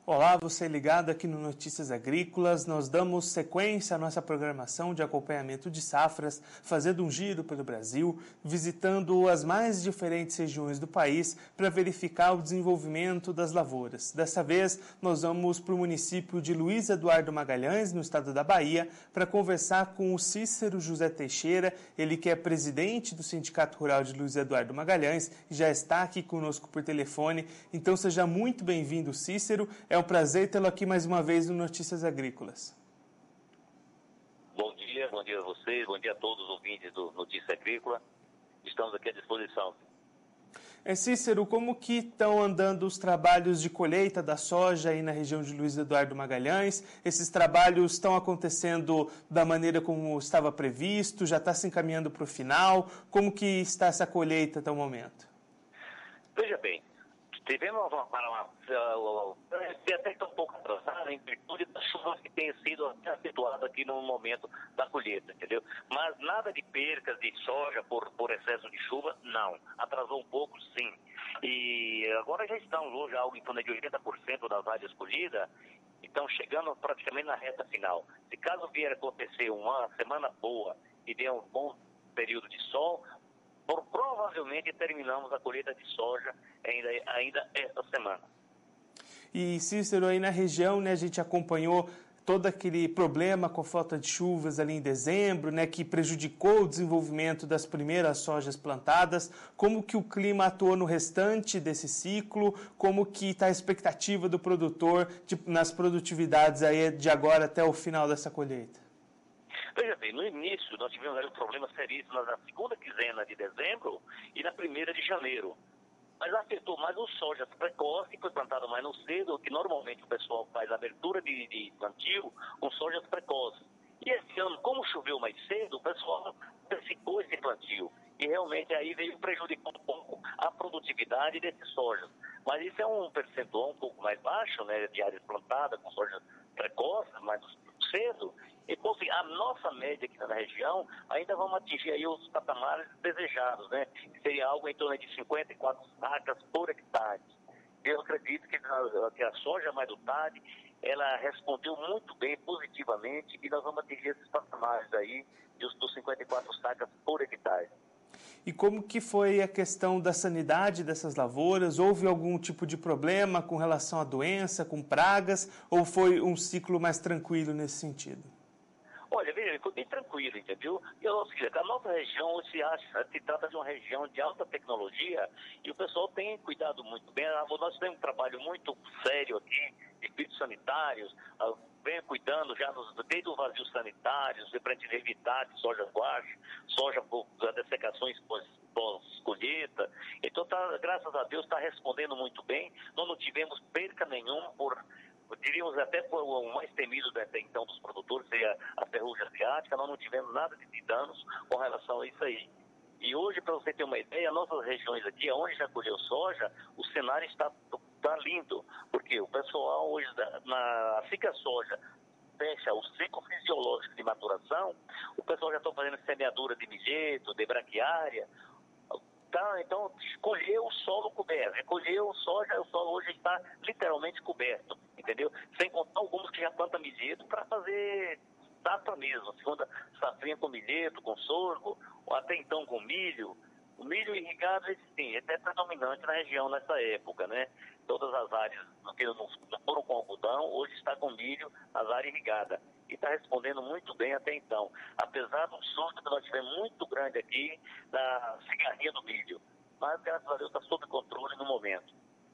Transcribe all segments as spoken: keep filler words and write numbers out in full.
Olá, você ligado aqui no Notícias Agrícolas. Nós damos sequência à nossa programação de acompanhamento de safras, fazendo um giro pelo Brasil, visitando as mais diferentes regiões do país para verificar o desenvolvimento das lavouras. Dessa vez, nós vamos para o município de Luiz Eduardo Magalhães, no estado da Bahia, para conversar com o Cícero José Teixeira, ele que é presidente do Sindicato Rural de Luiz Eduardo Magalhães e já está aqui conosco por telefone. Então, seja muito bem-vindo, Cícero. É um prazer tê-lo aqui mais uma vez no Notícias Agrícolas. Bom dia, bom dia a vocês, bom dia a todos os ouvintes do Notícia Agrícola. Estamos aqui à disposição. É, Cícero, como que estão andando os trabalhos de colheita da soja aí na região de Luiz Eduardo Magalhães? Esses trabalhos estão acontecendo da maneira como estava previsto? Já está se encaminhando para o final? Como que está essa colheita até o momento? Veja bem, tivemos uma, uma, uma, até que um pouco atrasada em virtude das chuvas que têm sido acentuadas aqui no momento da colheita, entendeu? Mas nada de percas de soja por, por excesso de chuva, não. Atrasou um pouco, sim. E agora já estamos hoje algo em torno de oitenta por cento das áreas colhidas, então chegando praticamente na reta final. Se caso vier acontecer uma semana boa e der um bom período de sol, por, provavelmente terminamos a colheita de soja ainda, ainda esta semana. E, Cícero, aí na região, né, a gente acompanhou todo aquele problema com a falta de chuvas ali em dezembro, né, que prejudicou o desenvolvimento das primeiras sojas plantadas. Como que o clima atuou no restante desse ciclo? Como que está a expectativa do produtor de, nas produtividades aí de agora até o final dessa colheita? Veja bem, no início nós tivemos aí um problema seríssimo na segunda quinzena de dezembro e na primeira de janeiro. Mas afetou mais o soja precoce, que foi plantado mais no cedo, que normalmente o pessoal faz abertura de, de plantio com sojas precoces. E esse ano, como choveu mais cedo, o pessoal antecipou esse plantio. E realmente aí veio prejudicar um pouco a produtividade desse soja. Mas isso é um percentual um pouco mais baixo, né, de áreas plantadas com soja precoce, mais cedo. Então, assim, a nossa média aqui na região, ainda vamos atingir aí os patamares desejados, né? Seria algo em torno de cinquenta e quatro sacas por hectare. Eu acredito que a, que a soja Maidutade, ela respondeu muito bem, positivamente, e nós vamos atingir esses patamares aí dos, dos cinquenta e quatro sacas por hectare. E como que foi a questão da sanidade dessas lavouras? Houve algum tipo de problema com relação à doença, com pragas, ou foi um ciclo mais tranquilo nesse sentido? Olha, veja, foi bem tranquilo, entendeu? Eu, a nossa região se acha, se trata de uma região de alta tecnologia e o pessoal tem cuidado muito bem. Nós temos um trabalho muito sério aqui de fitossanitários, vem cuidando já nos, desde os vazios sanitários, para evitar de soja guache, soja por dessecações pós-colheita. Então, tá, graças a Deus, está respondendo muito bem. Nós não tivemos perca nenhuma por... diríamos até por o mais temido até então dos produtores, seria a ferrugem asiática, nós não tivemos nada de danos com relação a isso aí. E hoje, para você ter uma ideia, nossas regiões aqui, onde já colheu soja, o cenário está, está lindo, porque o pessoal hoje, na, assim que a soja fecha o ciclo fisiológico de maturação, o pessoal já está fazendo semeadura de milheto, de braquiária. Tá, então, colheu o solo coberto, colheu soja, o solo hoje está literalmente coberto, entendeu? Sem contar alguns que já plantam milheto para fazer safra mesmo, segunda safrinha com milheto, com sorgo, ou até então com milho. O milho irrigado, sim, é até predominante na região nessa época, né? Todas as áreas que não foram com algodão, hoje está com milho nas áreas irrigadas. E está respondendo muito bem até então. Apesar do susto que nós tivemos muito grande aqui na cigarrinha do milho. Mas, graças a Deus, está sob controle no momento.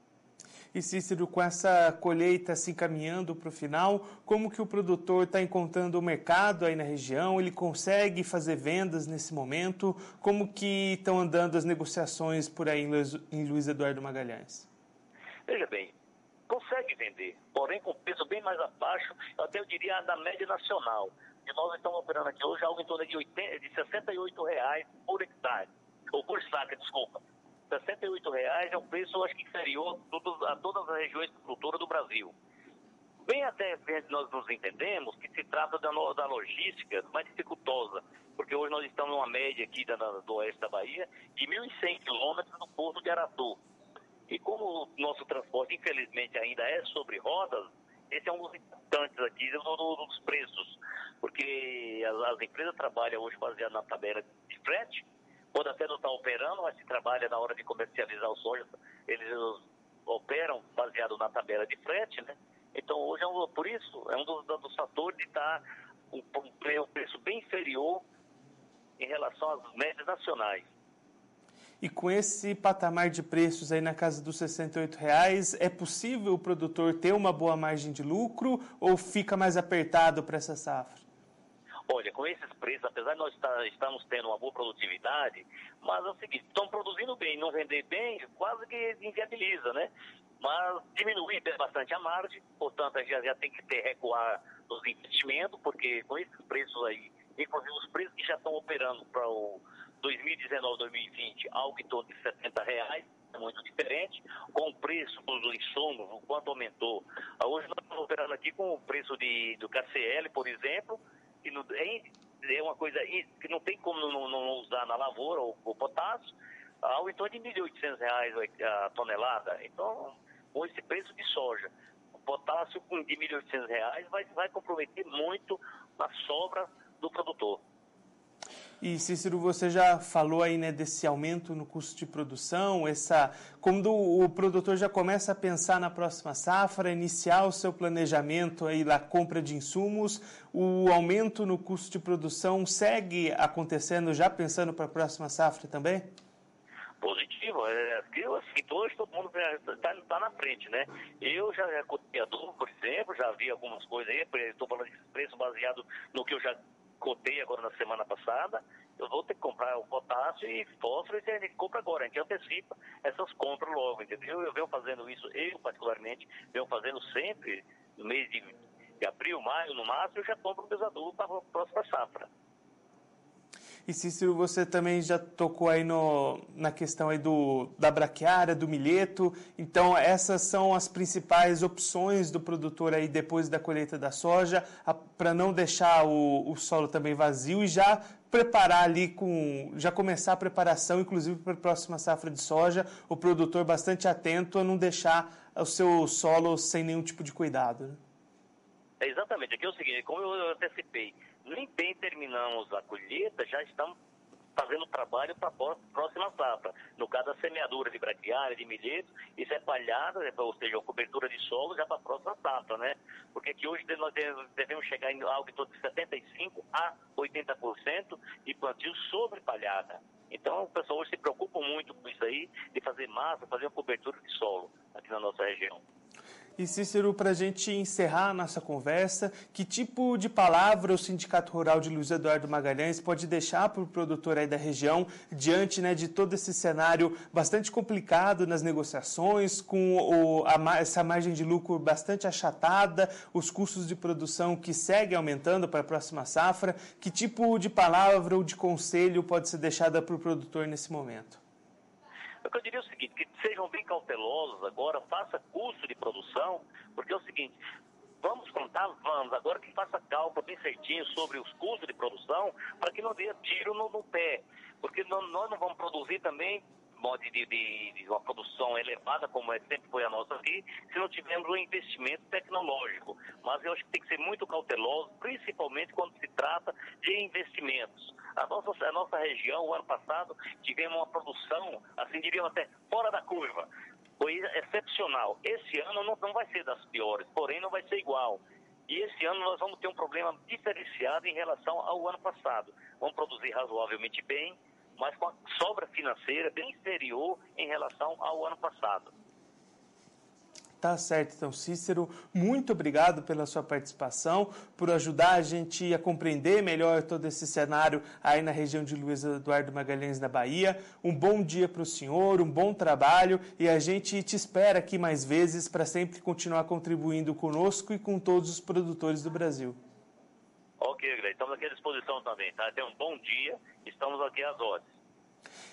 E, Cícero, com essa colheita se encaminhando para o final, como que o produtor está encontrando o mercado aí na região? Ele consegue fazer vendas nesse momento? Como que estão andando as negociações por aí em Luiz Eduardo Magalhães? Veja bem, consegue vender, porém com preço bem mais abaixo, até eu diria da média nacional. E nós estamos operando aqui hoje algo em torno de, oitenta, de sessenta e oito reais por hectare, ou por saca, desculpa. sessenta e oito reais é um preço, eu acho que inferior a todas as regiões de cultura do Brasil. Bem até nós nos entendemos que se trata da, da logística mais dificultosa, porque hoje nós estamos numa média aqui da, do oeste da Bahia de mil e cem quilômetros do porto de Aratu. E como o nosso transporte, infelizmente, ainda é sobre rodas, esse é um dos importantes aqui dos preços, porque as, as empresas trabalham hoje baseado na tabela de frete, pode até não estar operando, mas se trabalha na hora de comercializar o soja, eles operam baseado na tabela de frete, né? Então hoje, é um, por isso, é um dos, dos fatores de estar um, um preço bem inferior em relação às médias nacionais. E com esse patamar de preços aí na casa dos sessenta e oito reais, é possível o produtor ter uma boa margem de lucro ou fica mais apertado para essa safra? Olha, com esses preços, apesar de nós estar, estamos tendo uma boa produtividade, mas é o seguinte, estão produzindo bem, não vender bem, quase que inviabiliza, né? Mas diminuir bastante a margem, portanto, a gente já, já tem que ter recuar nos investimentos, porque com esses preços aí, inclusive os preços que já estão operando para o dois mil e dezenove, dois mil e vinte, algo em torno de setenta reais, é muito diferente, com o preço dos insumos, o quanto aumentou. Hoje nós estamos operando aqui com o preço de, do K C L, por exemplo, que não, é, é uma coisa que não tem como não, não usar na lavoura, o, o potássio, algo em torno de mil e oitocentos reais a tonelada. Então, com esse preço de soja, o potássio de mil e oitocentos reais vai, vai comprometer muito a sobra do produtor. E, Cícero, você já falou aí, né, desse aumento no custo de produção, essa, quando o produtor já começa a pensar na próxima safra, iniciar o seu planejamento aí da compra de insumos, o aumento no custo de produção segue acontecendo já pensando para a próxima safra também? Positivo, é que assim, hoje todo mundo está tá na frente, né? Eu já cotei adubo, por exemplo, já vi algumas coisas aí, estou falando de preço baseado no que eu já cotei agora na semana passada, eu vou ter que comprar o potássio e fósforo e a gente compra agora, a gente antecipa essas compras logo, entendeu? Eu venho fazendo isso, eu particularmente, venho fazendo sempre, no mês de, de abril, maio, no máximo, eu já compro meus adubos para a próxima safra. E Cícero, você também já tocou aí no, na questão aí do, da braquiária, do milheto. Então, essas são as principais opções do produtor aí depois da colheita da soja, para não deixar o, o solo também vazio e já preparar ali com, já começar a preparação, inclusive para a próxima safra de soja, o produtor bastante atento a não deixar o seu solo sem nenhum tipo de cuidado, né? É exatamente, aqui é o seguinte, como eu antecipei, nem bem terminamos a colheita, já estamos fazendo trabalho para a próxima safra. No caso, a semeadura de braquiária, de milheto, isso é palhada, ou seja, a cobertura de solo já para a próxima safra, né? Porque aqui hoje nós devemos chegar em algo em torno de setenta e cinco a oitenta por cento de plantio sobre palhada. Então, o pessoal hoje se preocupa muito com isso aí, de fazer massa, fazer uma cobertura de solo aqui na nossa região. E Cícero, para a gente encerrar a nossa conversa, que tipo de palavra o Sindicato Rural de Luiz Eduardo Magalhães pode deixar para o produtor aí da região, diante, né, de todo esse cenário bastante complicado nas negociações, com o, a, essa margem de lucro bastante achatada, os custos de produção que seguem aumentando para a próxima safra? Que tipo de palavra ou de conselho pode ser deixada para o produtor nesse momento? Eu diria o seguinte, que sejam bem cautelosos agora, faça custo de produção, porque é o seguinte, vamos contar, vamos, agora que faça cálculo bem certinho sobre os custos de produção, para que não dê tiro no, no pé, porque não, nós não vamos produzir também de, de, de uma produção elevada, como é, sempre foi a nossa aqui, se não tivermos um investimento tecnológico. Mas eu acho que tem que ser muito cauteloso, principalmente quando se trata de investimentos. A nossa, a nossa região, o ano passado, tivemos uma produção, assim diríamos até, fora da curva. Foi excepcional. Esse ano não, não vai ser das piores, porém não vai ser igual. E esse ano nós vamos ter um problema diferenciado em relação ao ano passado. Vamos produzir razoavelmente bem, mas com a sobra financeira bem inferior em relação ao ano passado. Tá certo, então, Cícero, muito obrigado pela sua participação, por ajudar a gente a compreender melhor todo esse cenário aí na região de Luiz Eduardo Magalhães, na Bahia. Um bom dia para o senhor, um bom trabalho, e a gente te espera aqui mais vezes para sempre continuar contribuindo conosco e com todos os produtores do Brasil. Ok, Greg, estamos aqui à disposição também, tá? Tenha um bom dia, estamos aqui às ordens.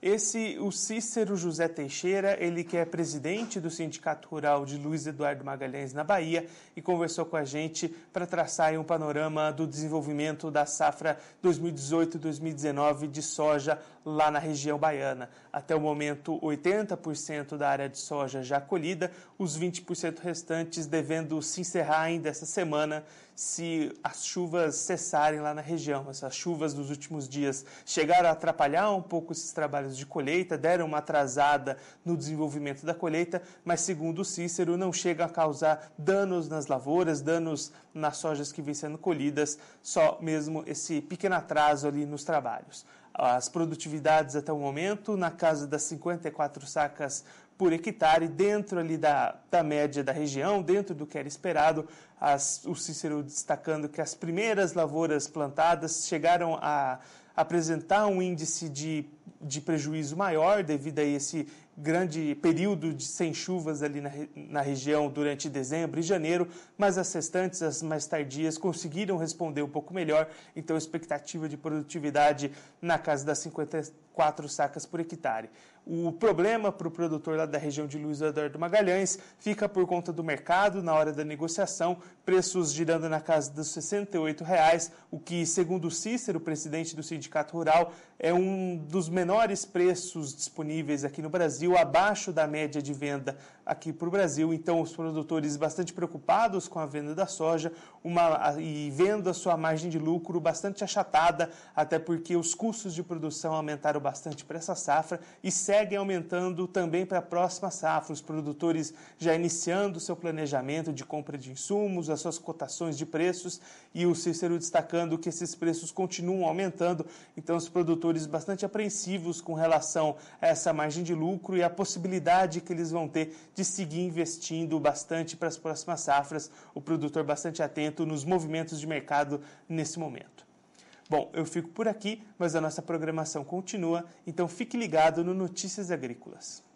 Esse, o Cícero José Teixeira, ele que é presidente do Sindicato Rural de Luiz Eduardo Magalhães, na Bahia, e conversou com a gente para traçar aí um panorama do desenvolvimento da safra dois mil e dezoito dois mil e dezenove de soja lá na região baiana. Até o momento, oitenta por cento da área de soja já colhida, os vinte por cento restantes devendo se encerrar ainda essa semana, se as chuvas cessarem lá na região. Essas chuvas dos últimos dias chegaram a atrapalhar um pouco esses trabalhos de colheita, deram uma atrasada no desenvolvimento da colheita, mas segundo o Cícero, não chega a causar danos nas lavouras, danos nas sojas que vêm sendo colhidas, só mesmo esse pequeno atraso ali nos trabalhos. As produtividades até o momento, na casa das cinquenta e quatro sacas por hectare, dentro ali da, da média da região, dentro do que era esperado. As, o Cícero destacando que as primeiras lavouras plantadas chegaram a apresentar um índice de, de prejuízo maior devido a esse grande período de sem chuvas ali na, na região durante dezembro e janeiro, mas as restantes, as mais tardias, conseguiram responder um pouco melhor, então expectativa de produtividade na casa das cinquenta e quatro sacas por hectare. O problema para o produtor lá da região de Luiz Eduardo Magalhães fica por conta do mercado na hora da negociação, preços girando na casa dos sessenta e oito reais, o que, segundo o Cícero, presidente do Sindicato Rural, é um dos menores preços disponíveis aqui no Brasil, abaixo da média de venda aqui para o Brasil. Então, os produtores bastante preocupados com a venda da soja uma, e vendo a sua margem de lucro bastante achatada, até porque os custos de produção aumentaram bastante para essa safra e seguem aumentando também para a próxima safra. Os produtores já iniciando o seu planejamento de compra de insumos, as suas cotações de preços, e o Cícero destacando que esses preços continuam aumentando, então os produtores bastante apreensivos com relação a essa margem de lucro e a possibilidade que eles vão ter de seguir investindo bastante para as próximas safras, o produtor bastante atento nos movimentos de mercado nesse momento. Bom, eu fico por aqui, mas a nossa programação continua, então fique ligado no Notícias Agrícolas.